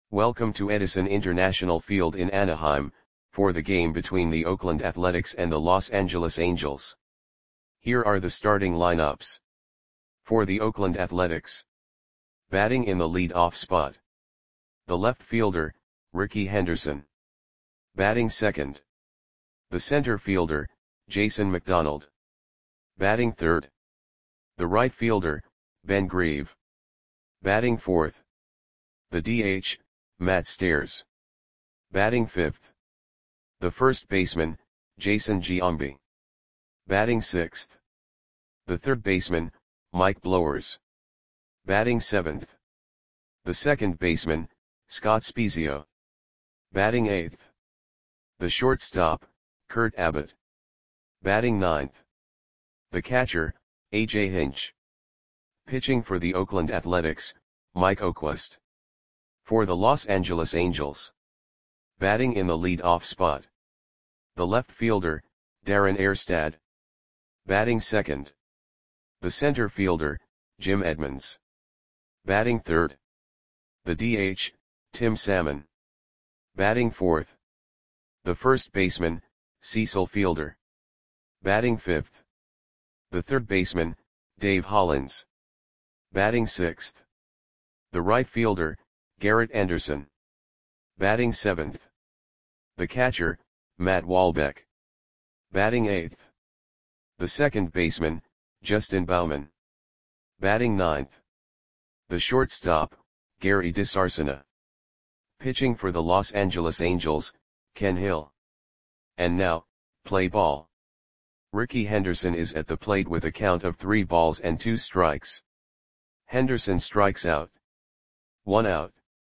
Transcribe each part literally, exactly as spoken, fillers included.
Welcome to Edison International Field in Anaheim, for the game between the Oakland Athletics and the Los Angeles Angels. Here are the starting lineups. For the Oakland Athletics. Batting in the lead-off spot. The left fielder, Rickey Henderson. Batting second. The center fielder, Jason McDonald. Batting third. The right fielder, Ben Grieve. Batting fourth. The D H, Matt Stairs. Batting fifth. The first baseman, Jason Giambi. Batting sixth. The third baseman, Mike Blowers. Batting seventh. The second baseman, Scott Spiezio. Batting eighth. The shortstop, Kurt Abbott. Batting ninth. The catcher, A J Hinch. Pitching for the Oakland Athletics, Mike Oquist. For the Los Angeles Angels. Batting in the lead-off spot. The left fielder, Darren Erstad. Batting second. The center fielder, Jim Edmonds. Batting third. The D H, Tim Salmon. Batting fourth. The first baseman, Cecil Fielder. Batting fifth. The third baseman, Dave Hollins. Batting sixth. The right fielder, Garrett Anderson. Batting seventh. The catcher, Matt Walbeck. Batting eighth. The second baseman, Justin Bauman. Batting ninth. The shortstop, Gary DeSarcina. Pitching for the Los Angeles Angels, Ken Hill. And now, play ball. Rickey Henderson is at the plate with a count of three balls and two strikes. Henderson strikes out. One out.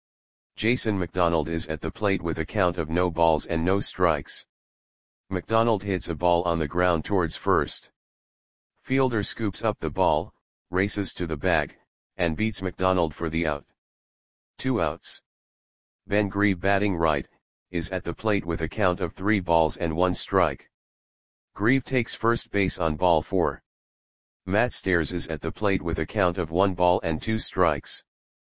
Jason McDonald is at the plate with a count of no balls and no strikes. McDonald hits a ball on the ground towards first. Fielder scoops up the ball, races to the bag, and beats McDonald for the out. Two outs. Ben Grieve, batting right, is at the plate with a count of three balls and one strike. Grieve takes first base on ball four. Matt Stairs is at the plate with a count of one ball and two strikes.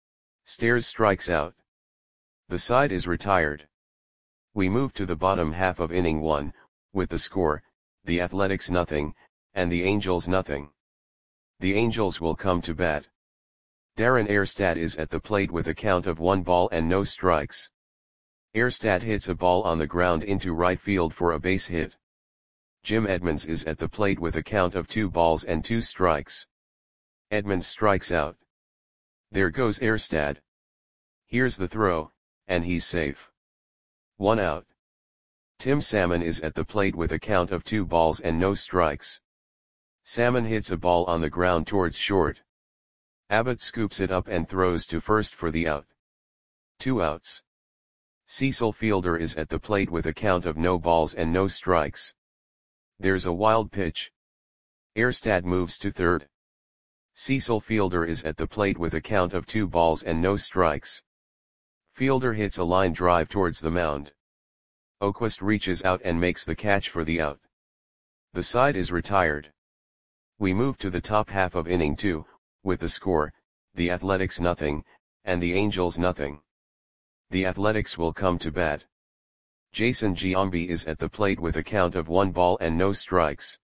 Stairs strikes out. The side is retired. We move to the bottom half of inning one, with the score, the Athletics nothing, and the Angels nothing. The Angels will come to bat. Darren Erstad is at the plate with a count of one ball and no strikes. Erstad hits a ball on the ground into right field for a base hit. Jim Edmonds is at the plate with a count of two balls and two strikes. Edmonds strikes out. There goes Erstad. Here's the throw, and he's safe. One out. Tim Salmon is at the plate with a count of two balls and no strikes. Salmon hits a ball on the ground towards short. Abbott scoops it up and throws to first for the out. Two outs. Cecil Fielder is at the plate with a count of no balls and no strikes. There's a wild pitch. Erstad moves to third. Cecil Fielder is at the plate with a count of two balls and no strikes. Fielder hits a line drive towards the mound. Oquist reaches out and makes the catch for the out. The side is retired. We move to the top half of inning two, with the score, the Athletics nothing, and the Angels nothing. The Athletics will come to bat. Jason Giambi is at the plate with a count of one ball and no strikes.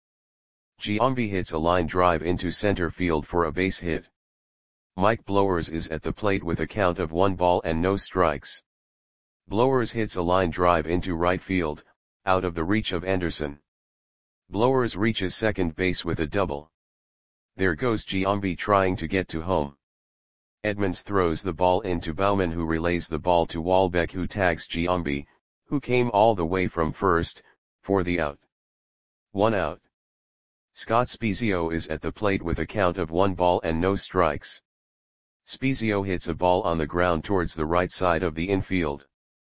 Giambi hits a line drive into center field for a base hit. Mike Blowers is at the plate with a count of one ball and no strikes. Blowers hits a line drive into right field, out of the reach of Anderson. Blowers reaches second base with a double. There goes Giambi trying to get to home. Edmonds throws the ball into Bauman, who relays the ball to Walbeck, who tags Giambi, who came all the way from first, for the out. One out. Scott Spiezio is at the plate with a count of one ball and no strikes. Spiezio hits a ball on the ground towards the right side of the infield.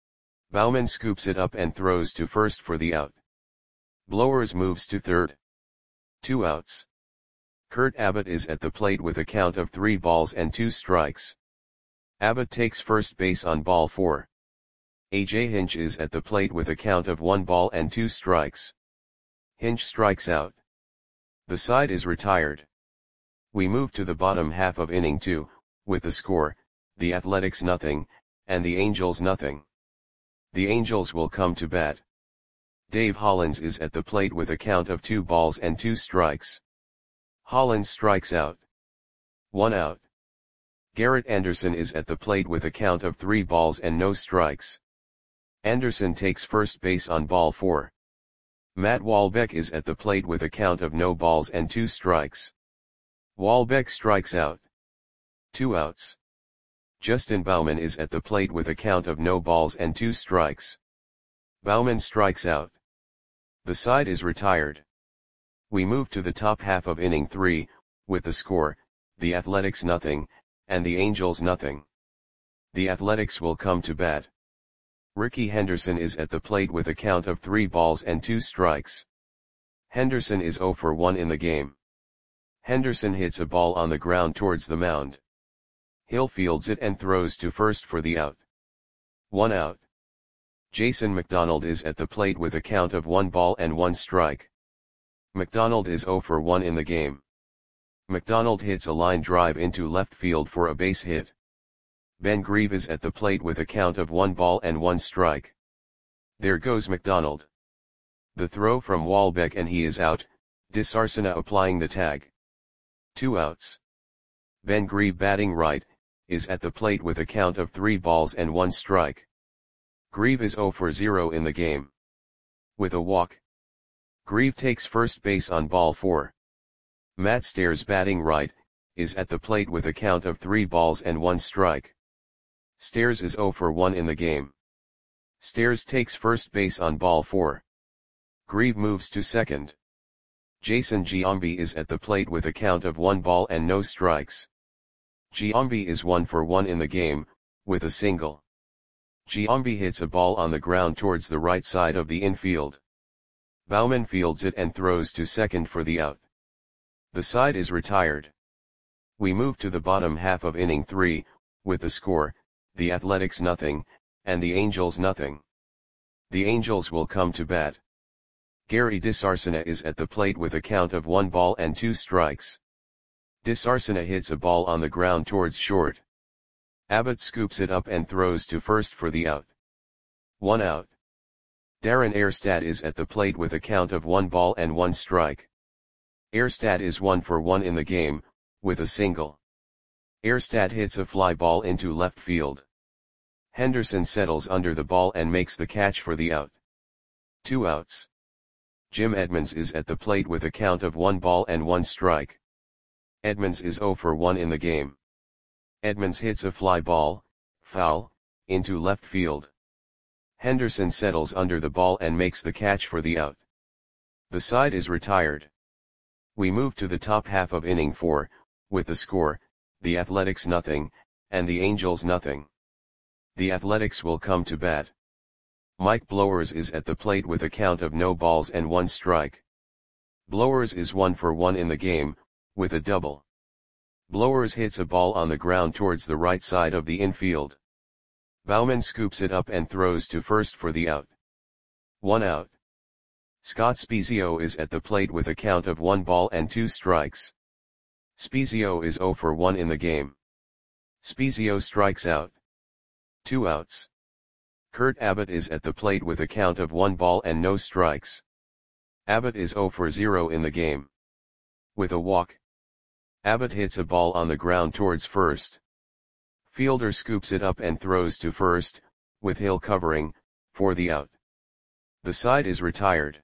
Bauman scoops it up and throws to first for the out. Blowers moves to third. Two outs. Kurt Abbott is at the plate with a count of three balls and two strikes. Abbott takes first base on ball four. A J Hinch is at the plate with a count of one ball and two strikes. Hinch strikes out. The side is retired. We move to the bottom half of inning two, with the score, the Athletics nothing, and the Angels nothing. The Angels will come to bat. Dave Hollins is at the plate with a count of two balls and two strikes. Hollins strikes out. One out. Garrett Anderson is at the plate with a count of three balls and no strikes. Anderson takes first base on ball four. Matt Walbeck is at the plate with a count of no balls and two strikes. Walbeck strikes out. Two outs. Justin Bauman is at the plate with a count of no balls and two strikes. Bauman strikes out. The side is retired. We move to the top half of inning three, with the score, the Athletics nothing, and the Angels nothing. The Athletics will come to bat. Ricky Henderson is at the plate with a count of three balls and two strikes. Henderson is oh for one in the game. Henderson hits a ball on the ground towards the mound. Hill fields it and throws to first for the out. One out. Jason McDonald is at the plate with a count of one ball and one strike. McDonald is oh for one in the game. McDonald hits a line drive into left field for a base hit. Ben Grieve is at the plate with a count of one ball and one strike. There goes McDonald. The throw from Walbeck and he is out, DeSarcina applying the tag. Two outs. Ben Grieve batting right, is at the plate with a count of three balls and one strike. Grieve is oh for zero in the game. With a walk. Grieve takes first base on ball four. Matt Stairs batting right, is at the plate with a count of three balls and one strike. Stairs is oh for one in the game. Stairs takes first base on ball four. Grieve moves to second. Jason Giambi is at the plate with a count of one ball and no strikes. Giambi is one for one in the game, with a single. Giambi hits a ball on the ground towards the right side of the infield. Bauman fields it and throws to second for the out. The side is retired. We move to the bottom half of inning three, with the score, the Athletics nothing, and the Angels nothing. The Angels will come to bat. Gary DeSarcina is at the plate with a count of one ball and two strikes. DeSarcina hits a ball on the ground towards short. Abbott scoops it up and throws to first for the out. One out. Darren Erstad is at the plate with a count of one ball and one strike. Erstad is one for one in the game, with a single. Erstad hits a fly ball into left field. Henderson settles under the ball and makes the catch for the out. Two outs. Jim Edmonds is at the plate with a count of one ball and one strike. Edmonds is oh for one in the game. Edmonds hits a fly ball, foul, into left field. Henderson settles under the ball and makes the catch for the out. The side is retired. We move to the top half of inning four, with the score, the Athletics nothing, and the Angels nothing. The Athletics will come to bat. Mike Blowers is at the plate with a count of no balls and one strike. Blowers is one for one in the game, with a double. Blowers hits a ball on the ground towards the right side of the infield. Bauman scoops it up and throws to first for the out. One out. Scott Spiezio is at the plate with a count of one ball and two strikes. Spiezio is oh for one in the game. Spiezio strikes out. Two outs. Kurt Abbott is at the plate with a count of one ball and no strikes. Abbott is oh for zero in the game. With a walk. Abbott hits a ball on the ground towards first. Fielder scoops it up and throws to first, with Hill covering, for the out. The side is retired.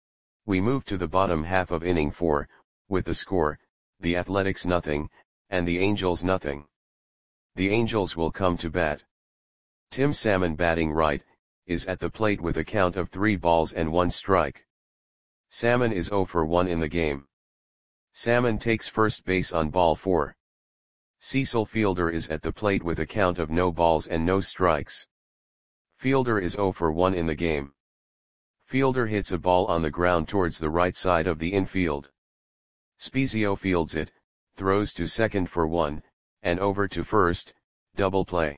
We move to the bottom half of inning four, with the score, the Athletics nothing, and the Angels nothing. The Angels will come to bat. Tim Salmon batting right, is at the plate with a count of three balls and one strike. Salmon is oh for one in the game. Salmon takes first base on ball four. Cecil Fielder is at the plate with a count of no balls and no strikes. Fielder is oh for one in the game. Fielder hits a ball on the ground towards the right side of the infield. Spiezio fields it, throws to second for one, and over to first, double play.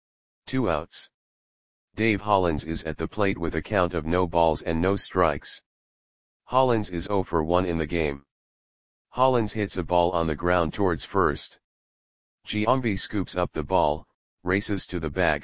Two outs. Dave Hollins is at the plate with a count of no balls and no strikes. Hollins is oh for one in the game. Hollins hits a ball on the ground towards first. Giambi scoops up the ball, races to the bag,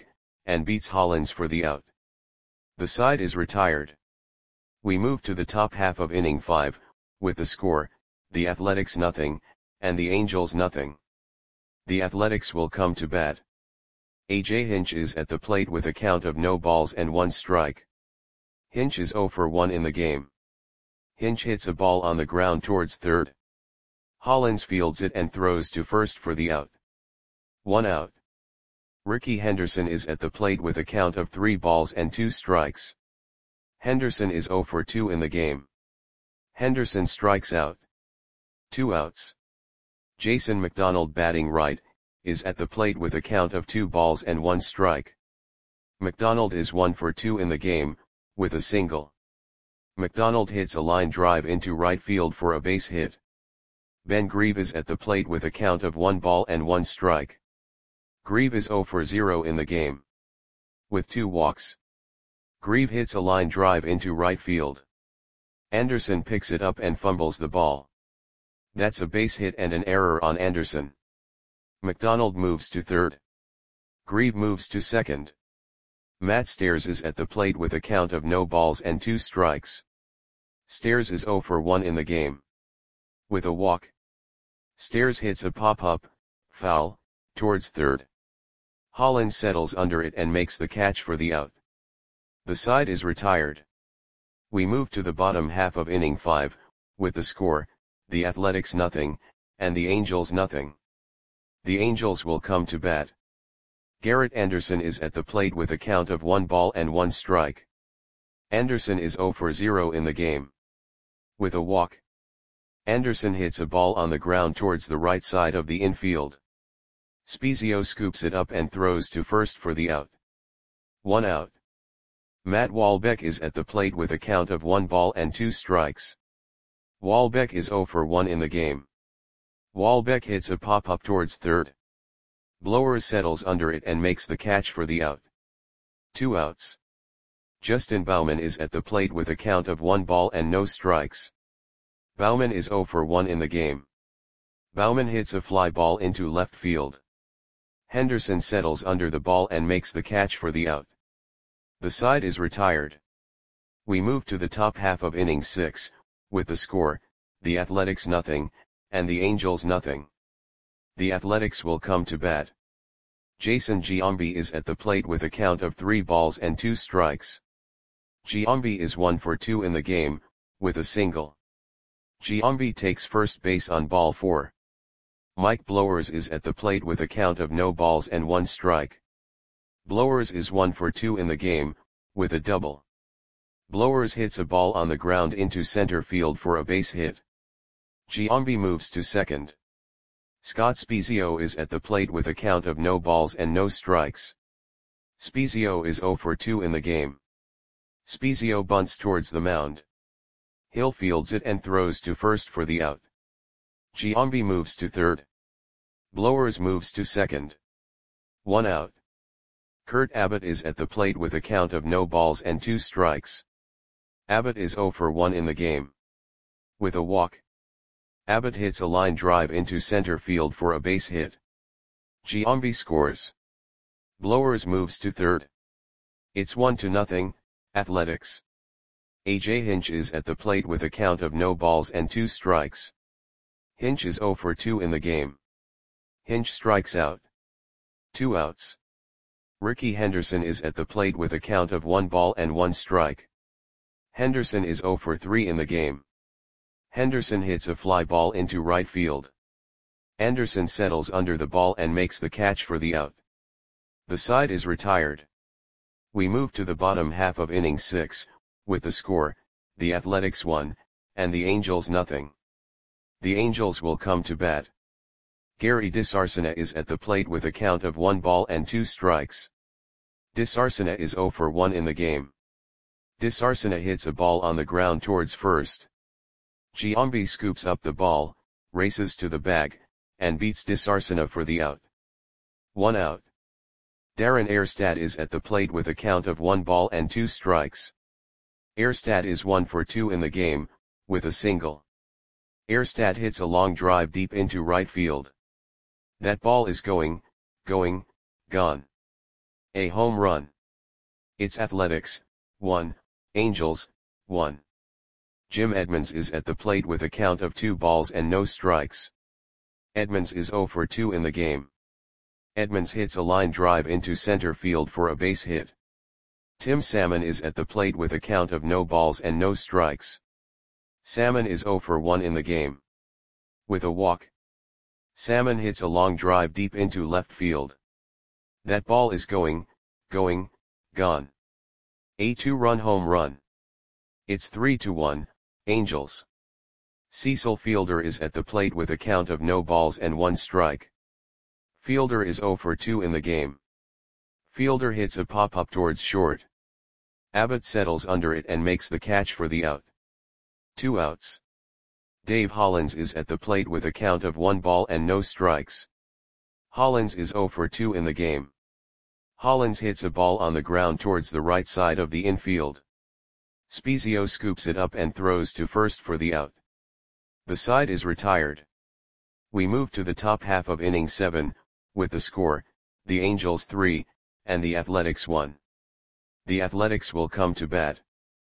and beats Hollins for the out. The side is retired. We move to the top half of inning five, with the score, the Athletics nothing, and the Angels nothing. The Athletics will come to bat. A J Hinch is at the plate with a count of no balls and one strike. Hinch is oh for one in the game. Hinch hits a ball on the ground towards third. Hollins fields it and throws to first for the out. One out. Rickey Henderson is at the plate with a count of three balls and two strikes. Henderson is oh for two in the game. Henderson strikes out. Two outs. Jason McDonald, batting right, is at the plate with a count of two balls and one strike. McDonald is one for two in the game, with a single. McDonald hits a line drive into right field for a base hit. Ben Grieve is at the plate with a count of one ball and one strike. Grieve is oh for zero in the game. With two walks. Grieve hits a line drive into right field. Anderson picks it up and fumbles the ball. That's a base hit and an error on Anderson. McDonald moves to third. Grieve moves to second. Matt Stairs is at the plate with a count of no balls and two strikes. Stairs is oh for one in the game. With a walk. Stairs hits a pop-up, foul, towards third. Hollins settles under it and makes the catch for the out. The side is retired. We move to the bottom half of inning five, with the score, the Athletics nothing, and the Angels nothing. The Angels will come to bat. Garrett Anderson is at the plate with a count of one ball and one strike. Anderson is oh for zero in the game. With a walk. Anderson hits a ball on the ground towards the right side of the infield. Spezio scoops it up and throws to first for the out. One out. Matt Walbeck is at the plate with a count of one ball and two strikes. Walbeck is oh for one in the game. Walbeck hits a pop-up towards third. Blowers settles under it and makes the catch for the out. Two outs. Justin Bauman is at the plate with a count of one ball and no strikes. Bauman is oh for one in the game. Bauman hits a fly ball into left field. Henderson settles under the ball and makes the catch for the out. The side is retired. We move to the top half of inning six, with the score, the Athletics nothing, and the Angels nothing. The Athletics will come to bat. Jason Giambi is at the plate with a count of three balls and two strikes. Giambi is one for two in the game, with a single. Giambi takes first base on ball four. Mike Blowers is at the plate with a count of no balls and one strike. Blowers is one for two in the game, with a double. Blowers hits a ball on the ground into center field for a base hit. Giambi moves to second. Scott Spezio is at the plate with a count of no balls and no strikes. Spezio is oh for two in the game. Spezio bunts towards the mound. Hill fields it and throws to first for the out. Giambi moves to third. Blowers moves to second. One out. Kurt Abbott is at the plate with a count of no balls and two strikes. Abbott is oh for one in the game. With a walk. Abbott hits a line drive into center field for a base hit. Giambi scores. Blowers moves to third. It's one to nothing, Athletics. A J Hinch is at the plate with a count of no balls and two strikes. Hinch is oh for two in the game. Hinch strikes out. Two outs. Rickey Henderson is at the plate with a count of one ball and one strike. Henderson is oh for three in the game. Henderson hits a fly ball into right field. Anderson settles under the ball and makes the catch for the out. The side is retired. We move to the bottom half of inning six, with the score, the Athletics one, and the Angels nothing. The Angels will come to bat. Gary DeSarcina is at the plate with a count of one ball and two strikes. DeSarcina is oh for one in the game. DeSarcina hits a ball on the ground towards first. Giambi scoops up the ball, races to the bag, and beats DeSarcina for the out. One out. Darren Erstad is at the plate with a count of one ball and two strikes. Erstad is one for two in the game, with a single. Erstad hits a long drive deep into right field. That ball is going, going, gone. A home run. It's Athletics, one, Angels, one. Jim Edmonds is at the plate with a count of two balls and no strikes. Edmonds is zero for two in the game. Edmonds hits a line drive into center field for a base hit. Tim Salmon is at the plate with a count of no balls and no strikes. Salmon is zero for one in the game. With a walk. Salmon hits a long drive deep into left field. That ball is going, going, gone. A two-run home run. It's three to one, Angels. Cecil Fielder is at the plate with a count of no balls and one strike. Fielder is zero for two in the game. Fielder hits a pop-up towards short. Abbott settles under it and makes the catch for the out. Two outs. Dave Hollins is at the plate with a count of one ball and no strikes. Hollins is zero for two in the game. Hollins hits a ball on the ground towards the right side of the infield. Spezio scoops it up and throws to first for the out. The side is retired. We move to the top half of inning seven, with the score, the Angels three, and the Athletics one. The Athletics will come to bat.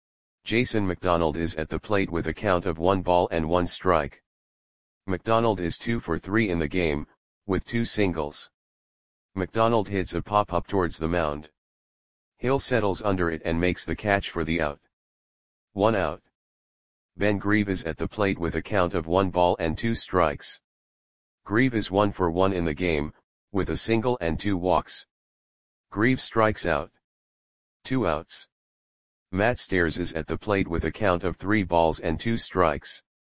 Jason McDonald is at the plate with a count of one ball and one strike. McDonald is two for three in the game, with two singles. McDonald hits a pop-up towards the mound. Hill settles under it and makes the catch for the out. One out. Ben Grieve is at the plate with a count of one ball and two strikes. Grieve is one for one in the game, with a single and two walks. Grieve strikes out. Two outs. Matt Stairs is at the plate with a count of three balls and two strikes.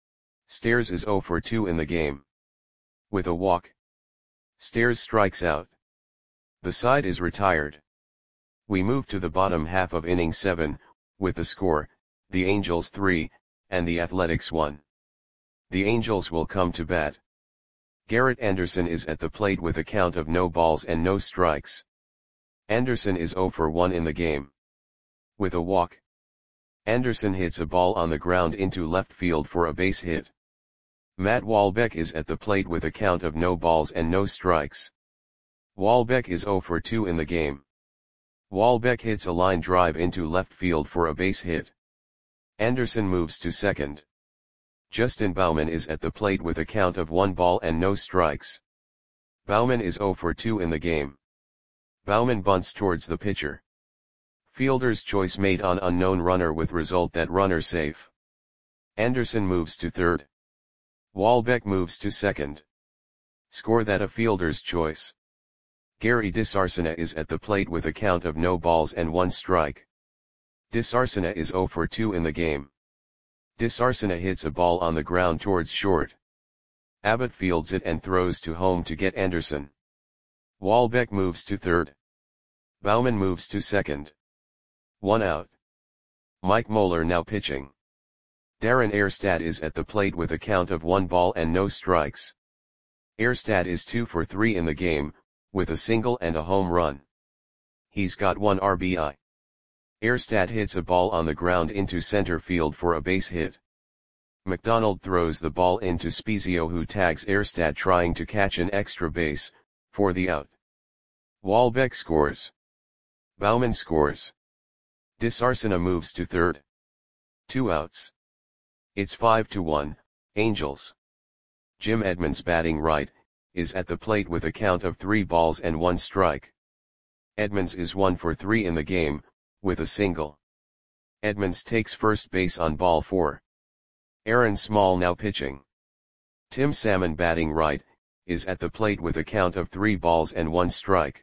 Stairs is zero for two in the game. With a walk. Stairs strikes out. The side is retired. We move to the bottom half of inning seven, with the score, the Angels three, and the Athletics one. The Angels will come to bat. Garrett Anderson is at the plate with a count of no balls and no strikes. Anderson is zero for one in the game. With a walk. Anderson hits a ball on the ground into left field for a base hit. Matt Walbeck is at the plate with a count of no balls and no strikes. Walbeck is zero for two in the game. Walbeck hits a line drive into left field for a base hit. Anderson moves to second. Justin Bauman is at the plate with a count of one ball and no strikes. Bauman is zero for two in the game. Bauman bunts towards the pitcher. Fielder's choice made on unknown runner with result that runner safe. Anderson moves to third. Walbeck moves to second. Score that a fielder's choice. Gary DeSarcina is at the plate with a count of no balls and one strike. DeSarcina is zero for two in the game. DeSarcina hits a ball on the ground towards short. Abbott fields it and throws to home to get Anderson. Walbeck moves to third. Bauman moves to second. One out. Mike Moeller now pitching. Darren Erstad is at the plate with a count of one ball and no strikes. Erstad is two for three in the game, with a single and a home run. He's got one R B I. Erstad hits a ball on the ground into center field for a base hit. McDonald throws the ball into Spezio, who tags Erstad trying to catch an extra base, for the out. Walbeck scores. Bauman scores. DeSarcina moves to third. Two outs. It's five to one, Angels. Jim Edmonds, batting right, is at the plate with a count of three balls and one strike. Edmonds is one for three in the game, with a single. Edmonds takes first base on ball four. Aaron Small now pitching. Tim Salmon, batting right, is at the plate with a count of three balls and one strike.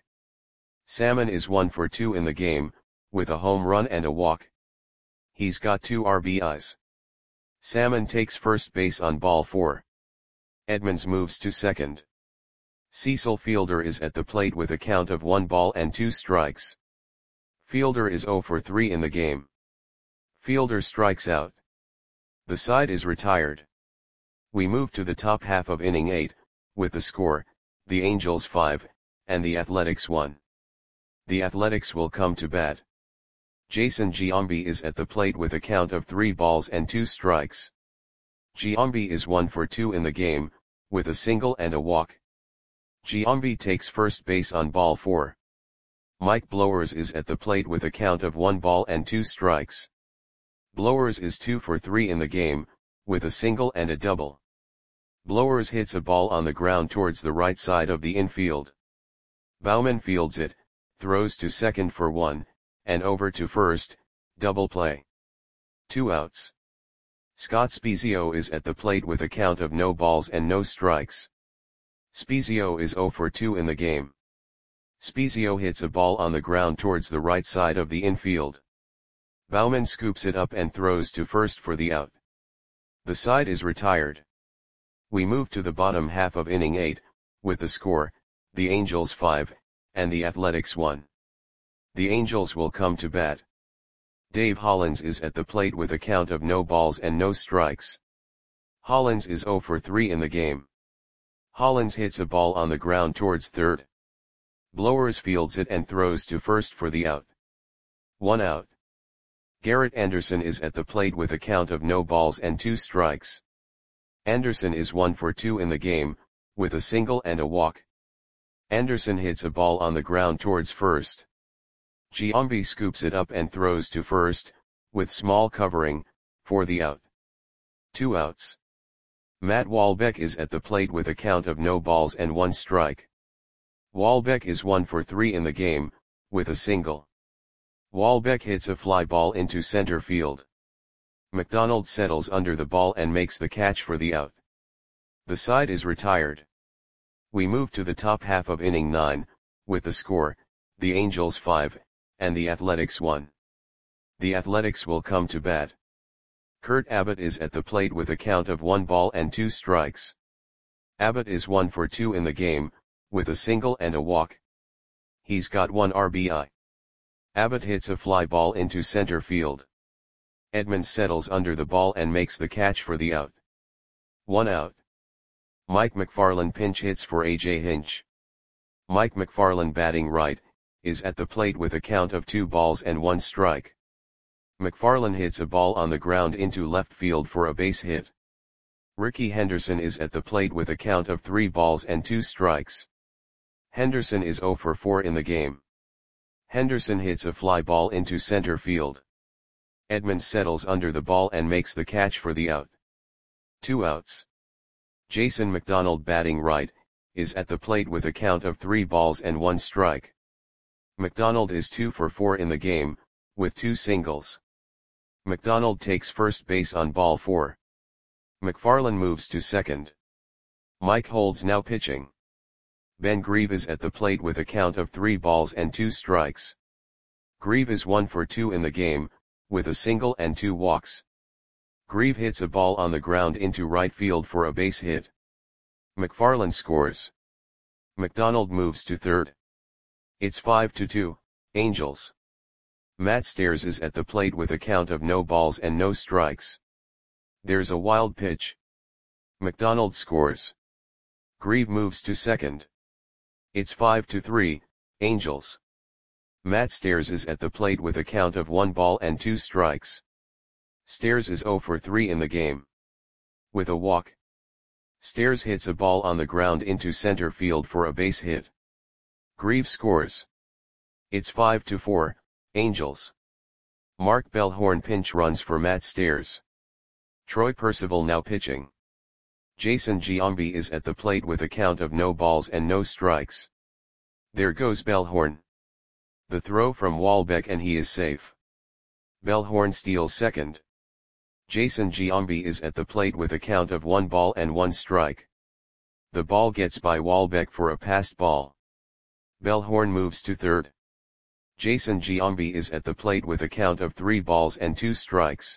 Salmon is one for two in the game, with a home run and a walk. He's got two R B Is. Salmon takes first base on ball four. Edmonds moves to second. Cecil Fielder is at the plate with a count of one ball and two strikes. Fielder is zero for three in the game. Fielder strikes out. The side is retired. We move to the top half of inning eight, with the score, the Angels five, and the Athletics one. The Athletics will come to bat. Jason Giambi is at the plate with a count of three balls and two strikes. Giambi is one for two in the game, with a single and a walk. Giambi takes first base on ball four. Mike Blowers is at the plate with a count of one ball and two strikes. Blowers is two for three in the game, with a single and a double. Blowers hits a ball on the ground towards the right side of the infield. Bauman fields it, throws to second for one, and over to first, double play. Two outs. Scott Spiezio is at the plate with a count of no balls and no strikes. Spiezio is zero for two in the game. Spiezio hits a ball on the ground towards the right side of the infield. Bauman scoops it up and throws to first for the out. The side is retired. We move to the bottom half of inning eight, with the score, the Angels five, and the Athletics one. The Angels will come to bat. Dave Hollins is at the plate with a count of no balls and no strikes. Hollins is zero for three in the game. Hollins hits a ball on the ground towards third. Blowers fields it and throws to first for the out. One out. Garrett Anderson is at the plate with a count of no balls and two strikes. Anderson is one for two in the game, with a single and a walk. Anderson hits a ball on the ground towards first. Giambi scoops it up and throws to first, with small covering, for the out. Two outs. Matt Walbeck is at the plate with a count of no balls and one strike. Walbeck is one for three in the game, with a single. Walbeck hits a fly ball into center field. McDonald settles under the ball and makes the catch for the out. The side is retired. We move to the top half of inning nine, with the score, the Angels five, and the Athletics one. The Athletics will come to bat. Kurt Abbott is at the plate with a count of one ball and two strikes. Abbott is one for two in the game, with a single and a walk. He's got one R B I. Abbott hits a fly ball into center field. Edmonds settles under the ball and makes the catch for the out. One out. Mike McFarland pinch hits for A J Hinch. Mike McFarland, batting right, is at the plate with a count of two balls and one strike. McFarland hits a ball on the ground into left field for a base hit. Ricky Henderson is at the plate with a count of three balls and two strikes. Henderson is zero for four in the game. Henderson hits a fly ball into center field. Edmonds settles under the ball and makes the catch for the out. Two outs. Jason McDonald, batting right, is at the plate with a count of three balls and one strike. McDonald is two for four in the game, with two singles. McDonald takes first base on ball four. McFarland moves to second. Mike Holds now pitching. Ben Grieve is at the plate with a count of three balls and two strikes. Grieve is one for two in the game, with a single and two walks. Grieve hits a ball on the ground into right field for a base hit. McFarland scores. McDonald moves to third. It's five to two, Angels. Matt Stairs is at the plate with a count of no balls and no strikes. There's a wild pitch. McDonald scores. Grieve moves to second. It's five to three, Angels. Matt Stairs is at the plate with a count of one ball and two strikes. Stairs is zero for three in the game. With a walk. Stairs hits a ball on the ground into center field for a base hit. Grieve scores. It's five to four, Angels. Mark Bellhorn pinch runs for Matt Stairs. Troy Percival now pitching. Jason Giambi is at the plate with a count of no balls and no strikes. There goes Bellhorn. The throw from Walbeck and he is safe. Bellhorn steals second. Jason Giambi is at the plate with a count of one ball and one strike. The ball gets by Walbeck for a passed ball. Bellhorn moves to third. Jason Giambi is at the plate with a count of three balls and two strikes.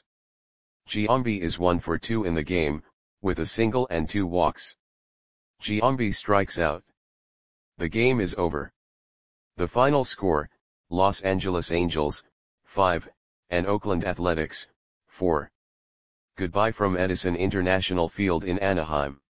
Giambi is one for two in the game, with a single and two walks. Giambi strikes out. The game is over. The final score, Los Angeles Angels, five, and Oakland Athletics, four. Goodbye from Edison International Field in Anaheim.